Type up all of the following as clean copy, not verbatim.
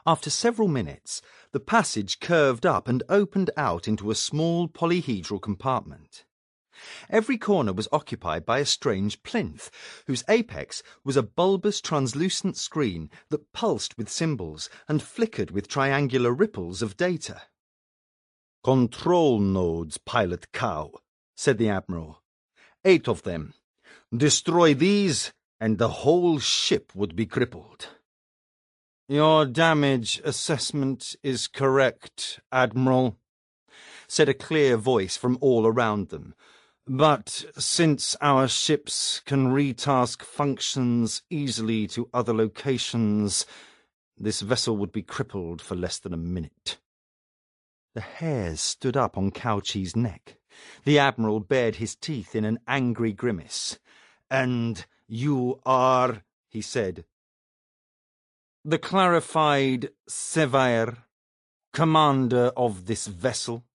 After several minutes, the passage curved up and opened out into a small polyhedral compartment. Every corner was occupied by a strange plinth, whose apex was a bulbous translucent screen that pulsed with symbols and flickered with triangular ripples of data. "Control nodes, Pilot Cow," said the Admiral. 8 of them. Destroy these, and the whole ship would be crippled. "Your damage assessment is correct, Admiral," said a clear voice from all around them. "But since our ships can retask functions easily to other locations, this vessel would be crippled for less than a minute." The hairs stood up on Cao-Chi's neck. The Admiral bared his teeth in an angry grimace. "And you are," he said, "the clarified Sevair, commander of this vessel.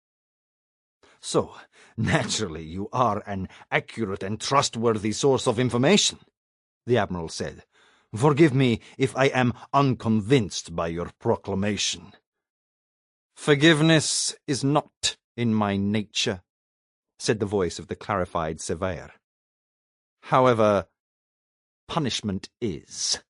So, naturally, you are an accurate and trustworthy source of information," the Admiral said. "Forgive me if I am unconvinced by your proclamation." "Forgiveness is not in my nature," said the voice of the clarified Sevair. "However, punishment is."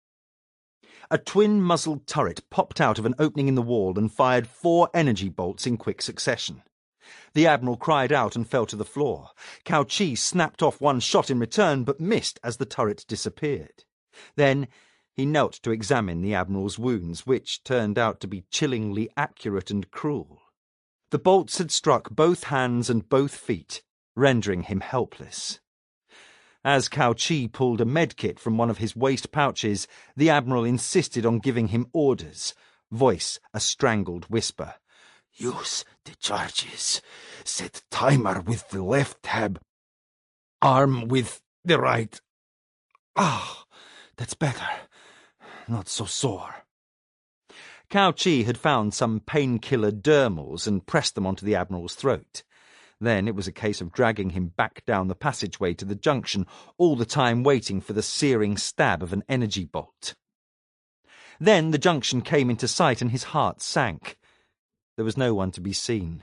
A twin-muzzled turret popped out of an opening in the wall and fired 4 energy bolts in quick succession. The Admiral cried out and fell to the floor. Cao-Chi snapped off one shot in return, but missed as the turret disappeared. Then he knelt to examine the Admiral's wounds, which turned out to be chillingly accurate and cruel. The bolts had struck both hands and both feet, rendering him helpless. As Cao-Chi pulled a medkit from one of his waist pouches, the Admiral insisted on giving him orders, voice a strangled whisper. "Use the charges. Set timer with the left tab. Arm with the right. Ah, that's better. Not so sore." Cao-Chi had found some painkiller dermals and pressed them onto the Admiral's throat. Then it was a case of dragging him back down the passageway to the junction, all the time waiting for the searing stab of an energy bolt. Then the junction came into sight and his heart sank. There was no one to be seen.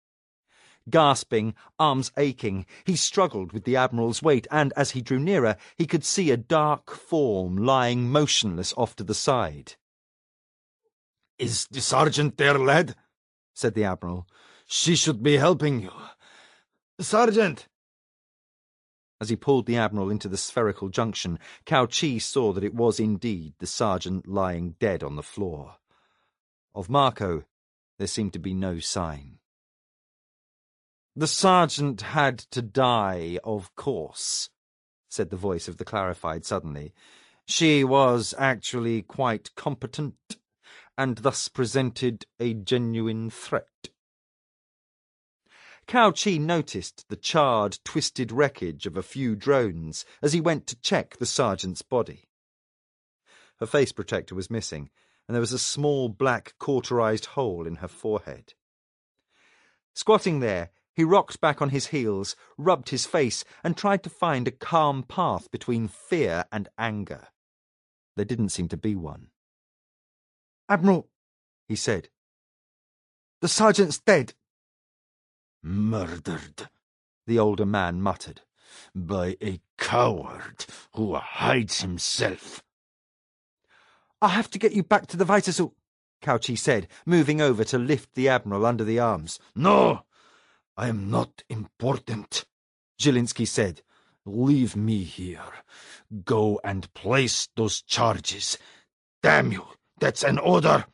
Gasping, arms aching, he struggled with the Admiral's weight, and as he drew nearer, he could see a dark form lying motionless off to the side. "Is the sergeant there, lad?" said the Admiral. "She should be helping you. Sergeant!" As he pulled the Admiral into the spherical junction, Cao-Chi saw that it was indeed the sergeant lying dead on the floor. Of Marco, there seemed to be no sign. "The sergeant had to die, of course," said the voice of the clarified suddenly. "She was actually quite competent, and thus presented a genuine threat." Cao-Chi noticed the charred, twisted wreckage of a few drones as he went to check the sergeant's body. Her face protector was missing, and there was a small black cauterized hole in her forehead. Squatting there, he rocked back on his heels, rubbed his face, and tried to find a calm path between fear and anger. There didn't seem to be one. "Admiral," he said, "the sergeant's dead." "Murdered," the older man muttered. "By a coward who hides himself." "I'll have to get you back to the Vitasul," Cao-Chi said, moving over to lift the Admiral under the arms. "No, I am not important," Zielinski said. "Leave me here. Go and place those charges. Damn you, that's an order."